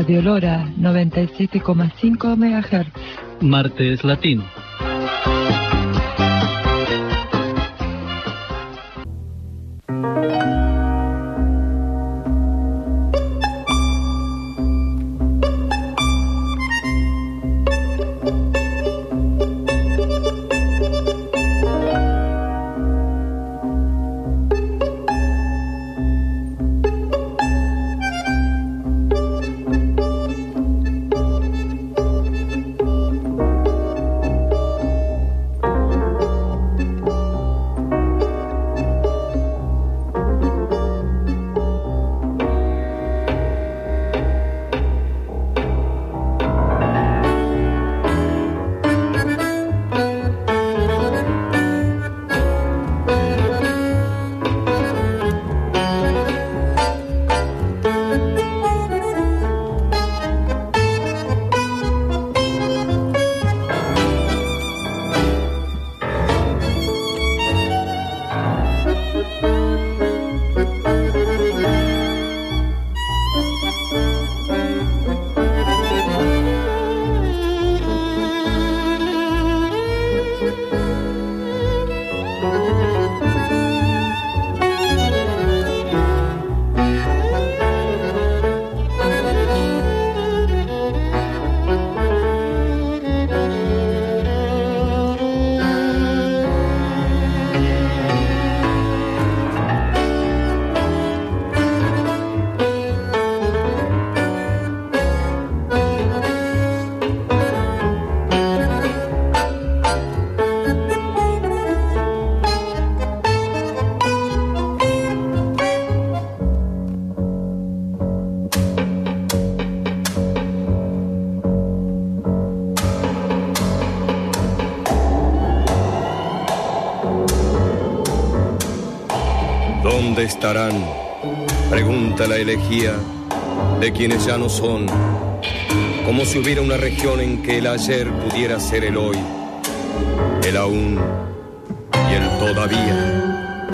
Radio Lora 97,5 MHz. Martes Latino. ¿Dónde estarán? Pregunta la elegía de quienes ya no son. Como si hubiera una región en que el ayer pudiera ser el hoy, el aún y el todavía.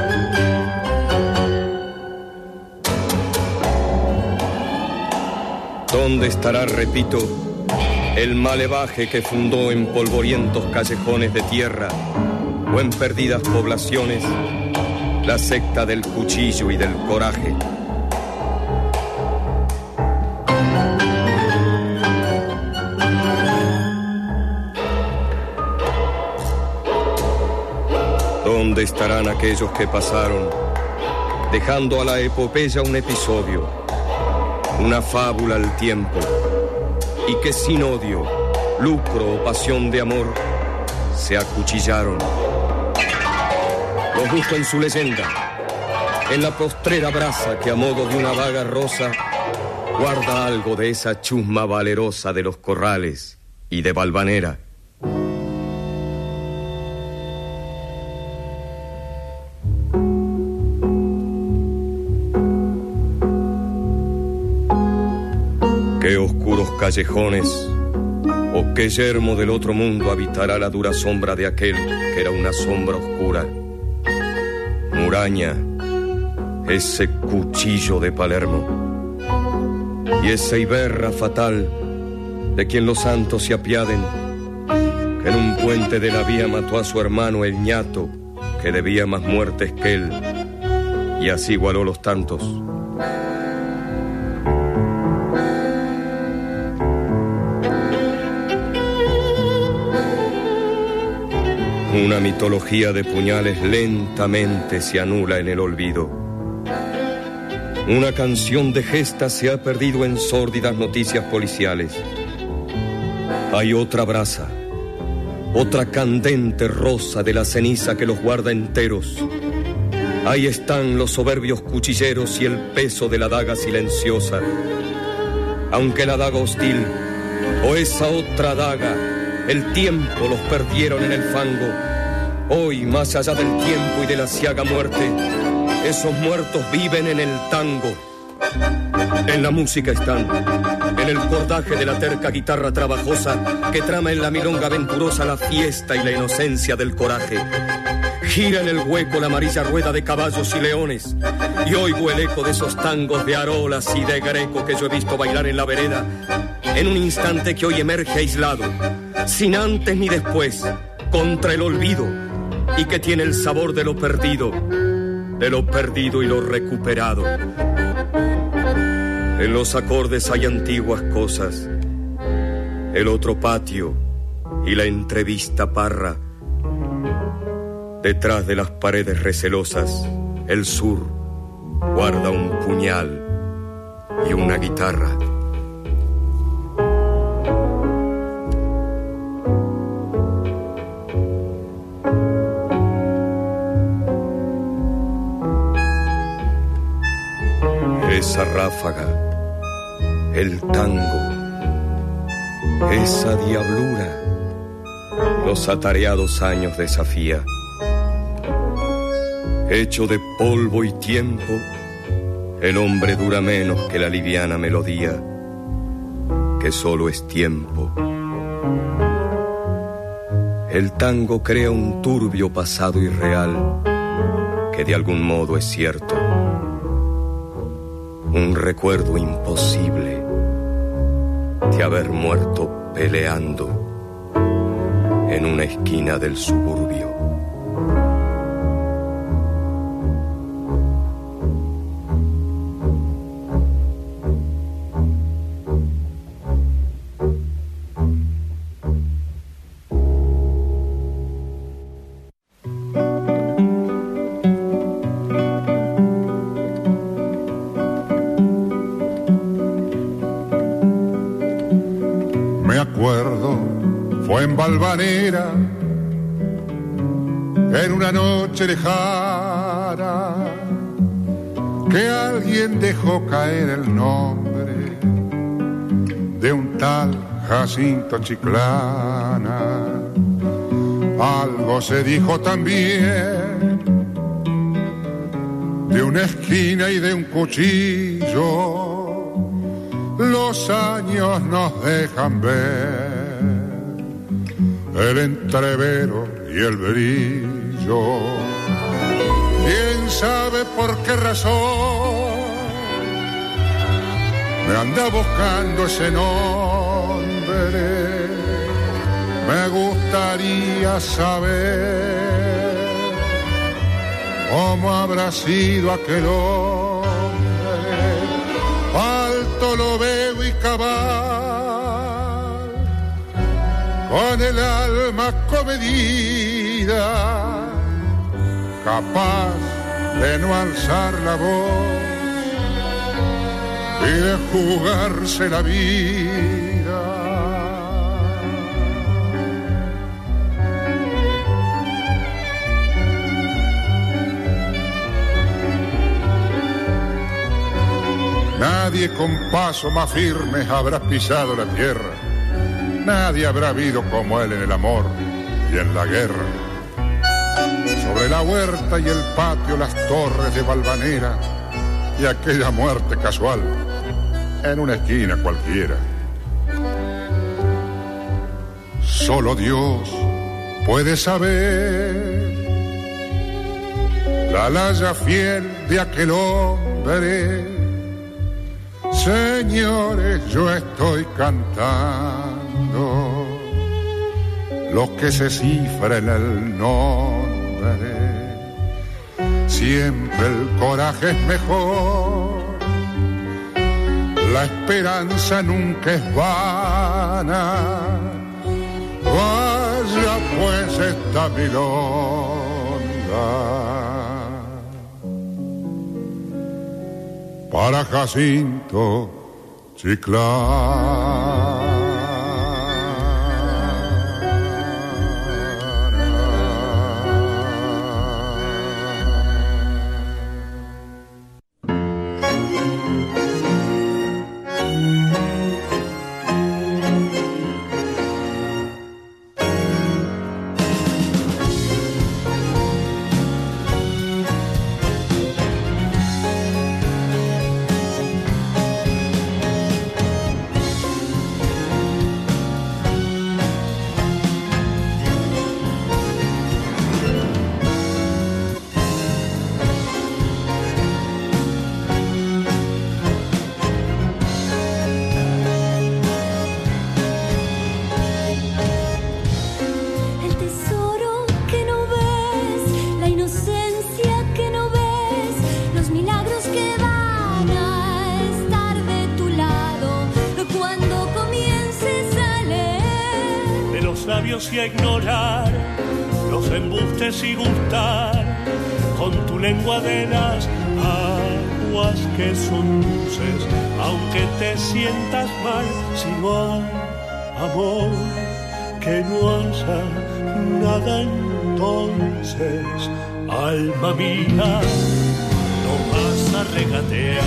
¿Dónde estará, repito, el malevaje que fundó en polvorientos callejones de tierra o en perdidas poblaciones la secta del cuchillo y del coraje? ¿Dónde estarán aquellos que pasaron, dejando a la epopeya un episodio, una fábula al tiempo, y que sin odio, lucro o pasión de amor, se acuchillaron? Los busco en su leyenda, en la postrera brasa que a modo de una vaga rosa guarda algo de esa chusma valerosa de los corrales y de Valvanera. Qué oscuros callejones o qué yermo del otro mundo habitará la dura sombra de aquel que era una sombra oscura. Muraña, ese cuchillo de Palermo, y esa Iberra fatal de quien los santos se apiaden, que en un puente de la vía mató a su hermano el ñato, que debía más muertes que él, y así igualó los tantos. Una mitología de puñales lentamente se anula en el olvido. Una canción de gestas se ha perdido en sórdidas noticias policiales. Hay otra brasa, otra candente rosa de la ceniza que los guarda enteros. Ahí están los soberbios cuchilleros y el peso de la daga silenciosa. Aunque la daga hostil o esa otra daga, el tiempo los perdieron en el fango. Hoy, más allá del tiempo y de la ciaga muerte, esos muertos viven en el tango. En la música están, en el cordaje de la terca guitarra trabajosa que trama en la milonga aventurosa la fiesta y la inocencia del coraje. Gira en el hueco la amarilla rueda de caballos y leones, y oigo el eco de esos tangos de Arolas y de Greco que yo he visto bailar en la vereda, en un instante que hoy emerge aislado, sin antes ni después, contra el olvido, y que tiene el sabor de lo perdido y lo recuperado. En los acordes hay antiguas cosas, el otro patio y la entrevista parra. Detrás de las paredes recelosas, el sur guarda un puñal y una guitarra. Esa ráfaga, el tango, esa diablura, los atareados años desafía. Hecho de polvo y tiempo, el hombre dura menos que la liviana melodía, que solo es tiempo. El tango crea un turbio pasado irreal, que de algún modo es cierto. Un recuerdo imposible de haber muerto peleando en una esquina del suburbio. Valvanera, en una noche lejana, que alguien dejó caer el nombre de un tal Jacinto Chiclana. Algo se dijo también de una esquina y de un cuchillo. Los años nos dejan ver el entrevero y el brillo. ¿Quién sabe por qué razón me anda buscando ese nombre? Me gustaría saber cómo habrá sido aquel hombre. Alto lo veo y cabal, con el alma comedida, capaz de no alzar la voz y de jugarse la vida. Nadie con paso más firme habrá pisado la tierra. Nadie habrá habido como él en el amor y en la guerra. Sobre la huerta y el patio, las torres de Valvanera y aquella muerte casual en una esquina cualquiera. Solo Dios puede saber la laya fiel de aquel hombre. Señores, yo estoy cantando lo que se cifra en el nombre. Siempre el coraje es mejor, la esperanza nunca es vana. Vaya pues esta milonga para Jacinto Chiclana. labios y a ignorar los embustes y gustar con tu lengua de las aguas que son dulces, aunque te sientas mal, si no hay amor, que no haya nada entonces, alma mía, no vas a regatear.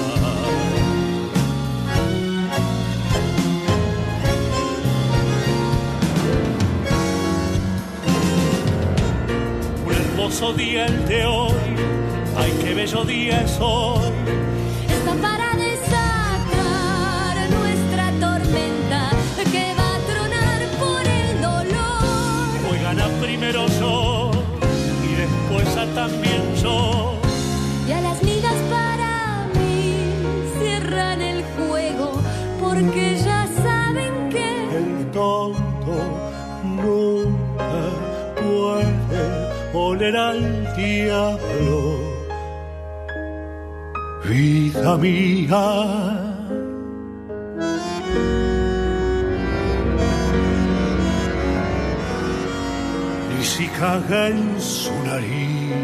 Hermoso día el de hoy, ay qué bello día es hoy. Está para desatar nuestra tormenta que va a tronar por el dolor. Hoy gana primero yo y después a también yo. Y a las ligas para mí cierran el juego porque ya saben que el tonto nunca puede oler al diablo, vida mía. Y si caga en su nariz,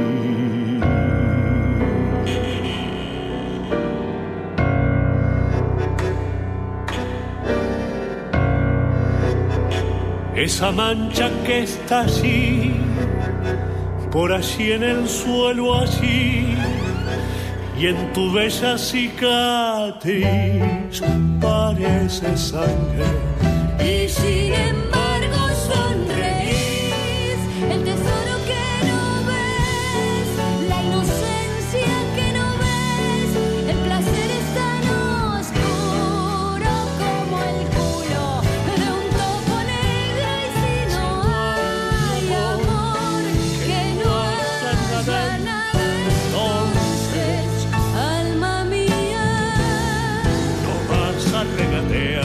esa mancha que está allí, por allí en el suelo allí, y en tu bella cicatriz parece sangre. y sin embargo sonreís, el tesoro que no ves, la inocencia que no ves, el placer es tan oscuro como el culo de un topo negro. Y si no hay amor, que no haya nada entonces, alma mía, No vas a regatear.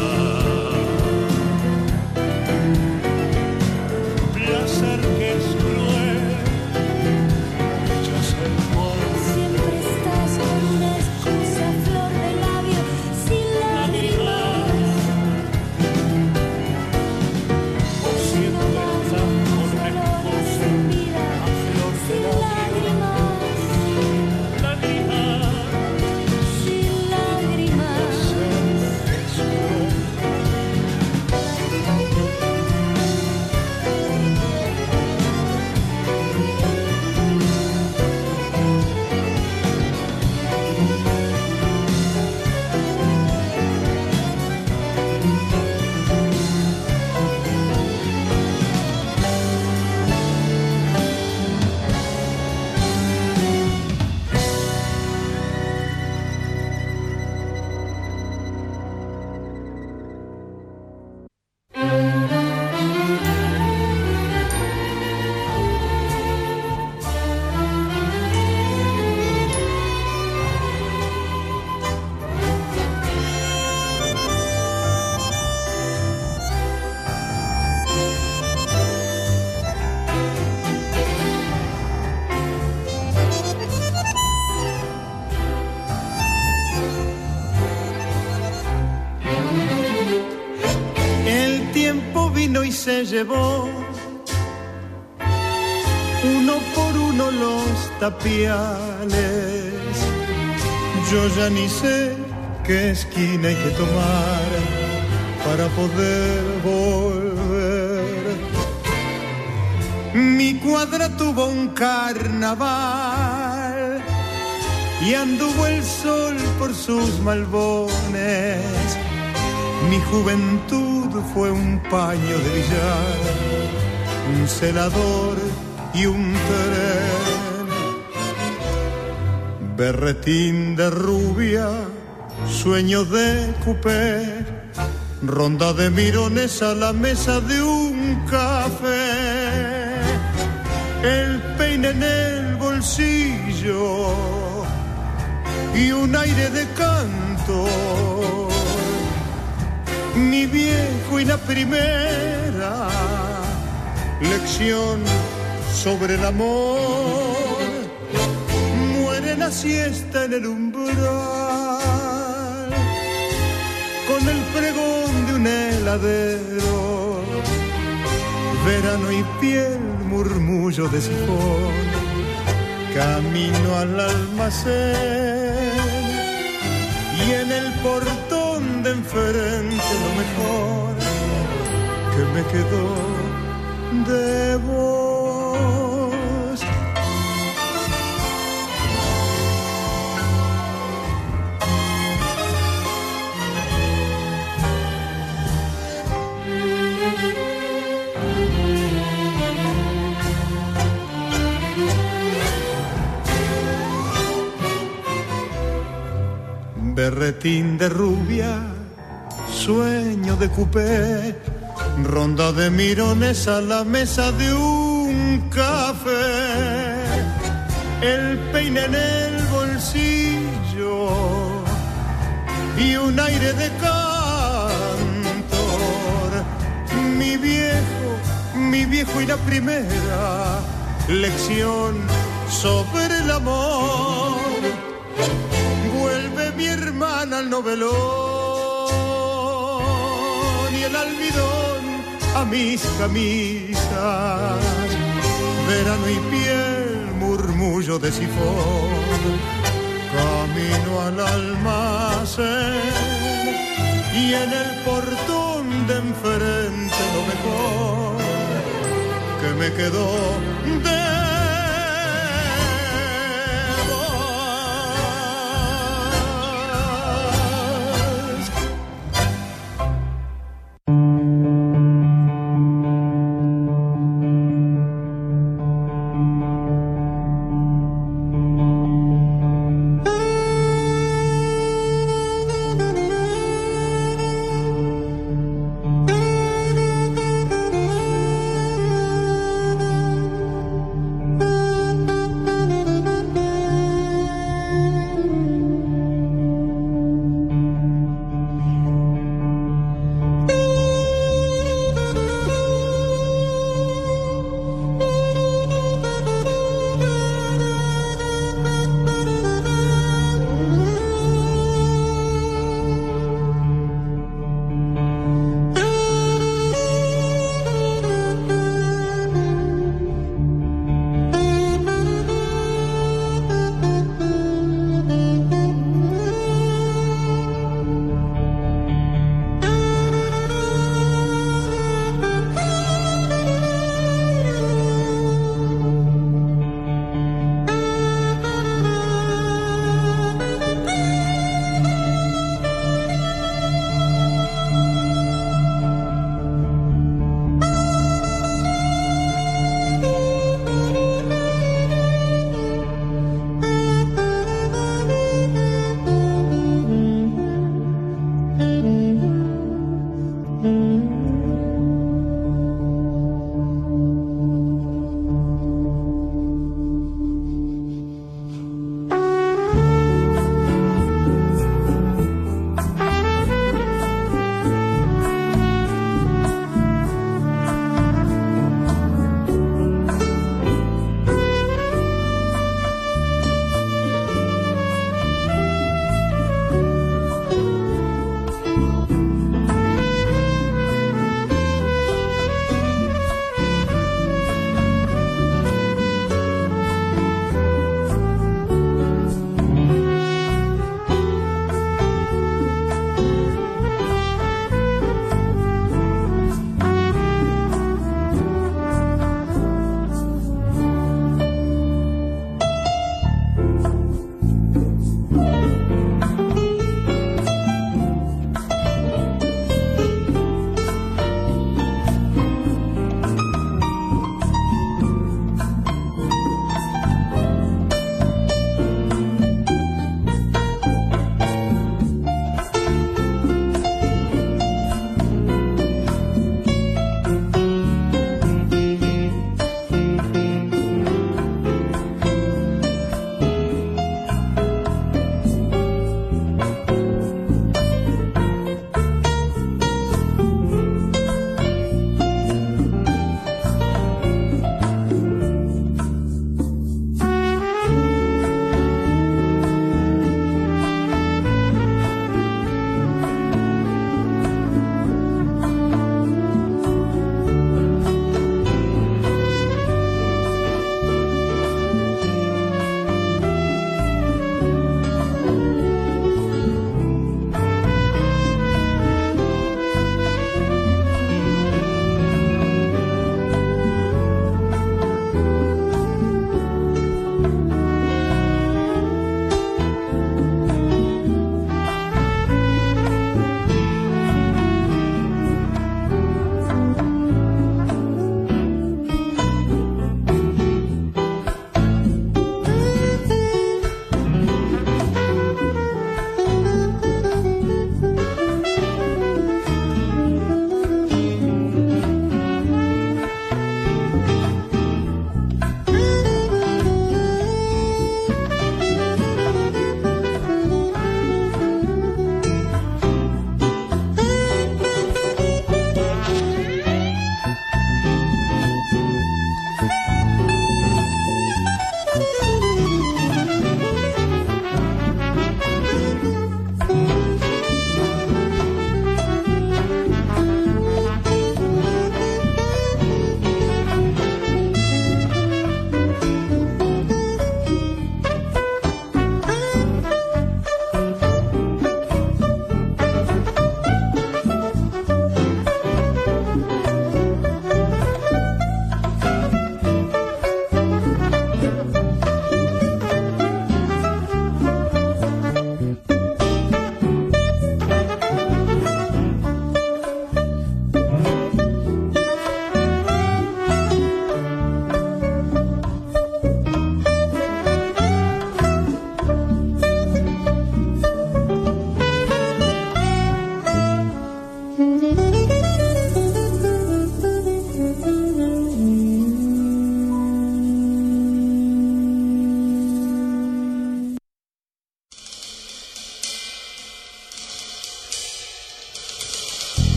Placer que es cruel, ya sé cuál. siempre estás con una excusa, flor de labio, sin lágrimas. O siempre estás con una excusa, a flor de Sin lágrimas, lágrimas. sin lágrimas. Es cruel. El tiempo vino y se llevó uno por uno los tapiales. Yo ya ni sé qué esquina hay que tomar para poder volver. Mi cuadra tuvo un carnaval y anduvo el sol por sus malbones. Mi juventud fue un paño de billar, un celador y un tren. Berretín de rubia, sueño de coupé, ronda de mirones a la mesa de un café. El peine en el bolsillo y un aire de canto. Mi viejo y la primera lección sobre el amor. Muere la siesta en el umbral con el pregón de un heladero verano y piel, murmullo de sifón, camino al almacén y en el portón de enfrente lo mejor que me quedó de vos. Berretín de rubia, sueño de cupé, ronda de mirones a la mesa de un café, el peine en el bolsillo y un aire de cantor. Mi viejo y la primera lección sobre el amor. Vuelve mi hermana al novelón y el almidón a mis camisas. Verano y piel, murmullo de sifón, camino al almacén y en el portón de enfrente lo mejor que me quedó de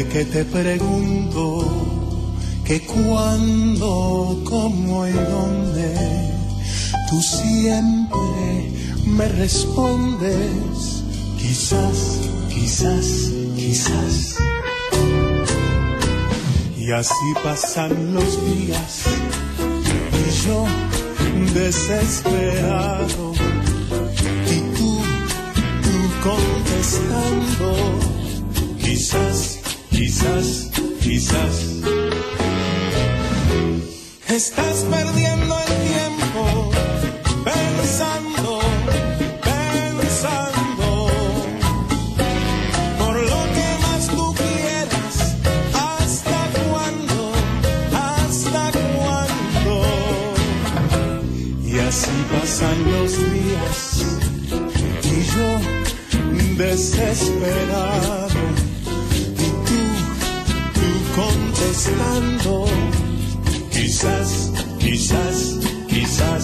que te pregunto que cuándo, cómo y dónde, tú siempre me respondes, quizás, quizás, quizás. Y así pasan los días y yo desesperado y tú contestando, quizás, quizás, quizás. Estás perdiendo el tiempo pensando, pensando por lo que más tú quieras. ¿Hasta cuándo? ¿Hasta cuándo? Y así pasan los días y yo desesperado y tú contestando, quizás, quizás, quizás.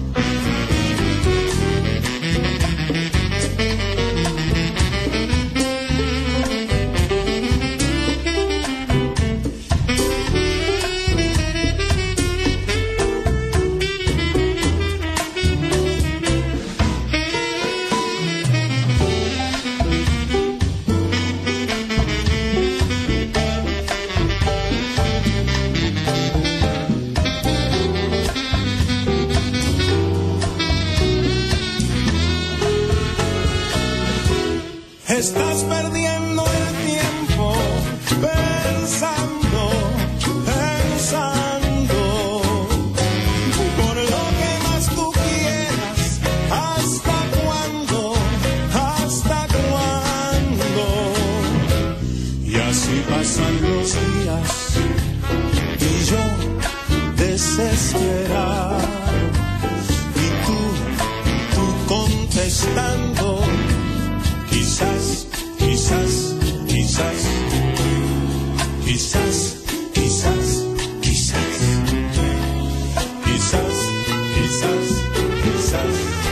Estás perdiendo el tiempo pensando, pensando por lo que más tú quieras. ¿Hasta cuándo? ¿Hasta cuándo? Y así pasan los días y yo desesperado y tú contestando, quizás, quizás, quizás, quizás, quizás, quizás, quizás, quizás, quizás.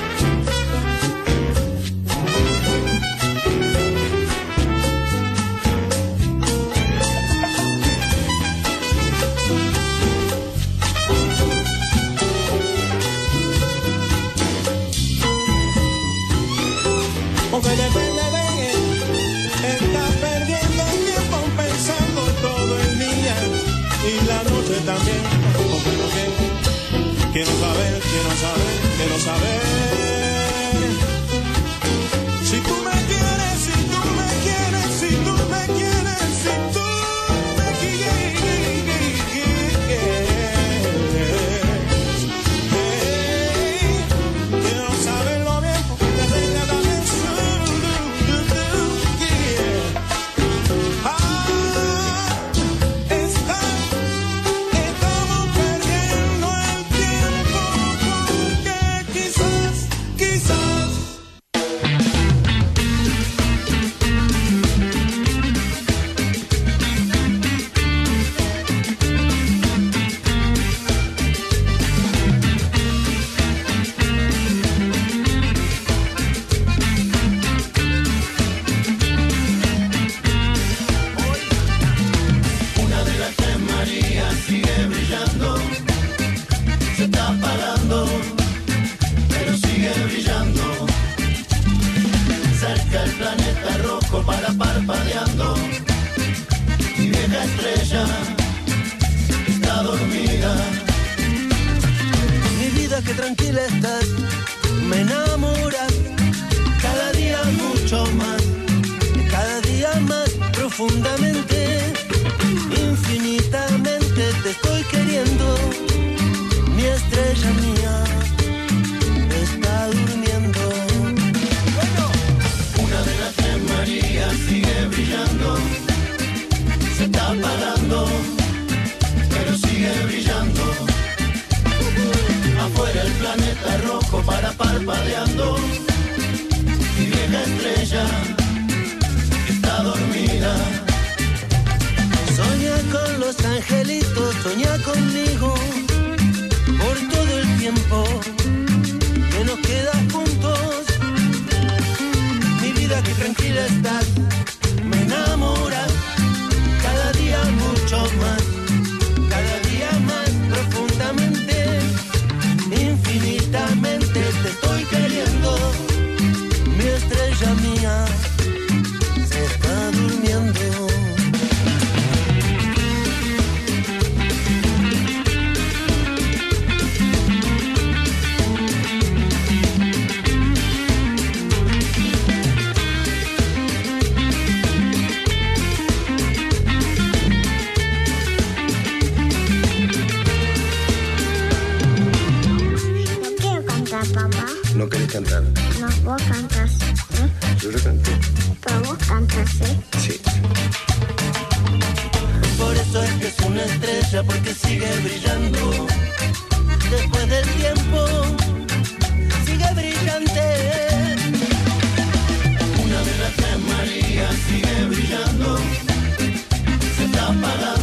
Porque depende de él, está perdiendo el tiempo pensando todo el día y la noche también. Porque no quiero saber, quiero saber, quiero saber. Si tú me quieres, si tú me quieres, si tú me quieres, si tú me quieres. Quiero saberlo bien porque te tenga también. Estamos perdiendo el tiempo porque quizás, quizás. Una de las tres Marías sigue brillando, se está apagando, pero sigue brillando. Cerca el planeta rojo para parpadeando, mi vieja estrella está dormida. Mi vida que tranquila estás, me enamoras, cada día mucho más, cada día más profundamente, infinitamente te estoy queriendo, mi estrella mía está durmiendo. Una de las tres Marías sigue brillando, se está apagando, pero sigue brillando. Afuera el planeta rojo para parpadeando, mi vieja estrella está dormida. Soña con los angelitos, soña conmigo, por todo el tiempo que nos queda juntos. Mi vida que tranquila estás, me enamoras, cantar? No, vos cantas, ¿eh? Yo le canto. Pero vos cantas, ¿eh? Sí. Por eso es que es una estrella, porque sigue brillando. Después del tiempo, sigue brillante. Una de las tres Marías sigue brillando. Se está apagando.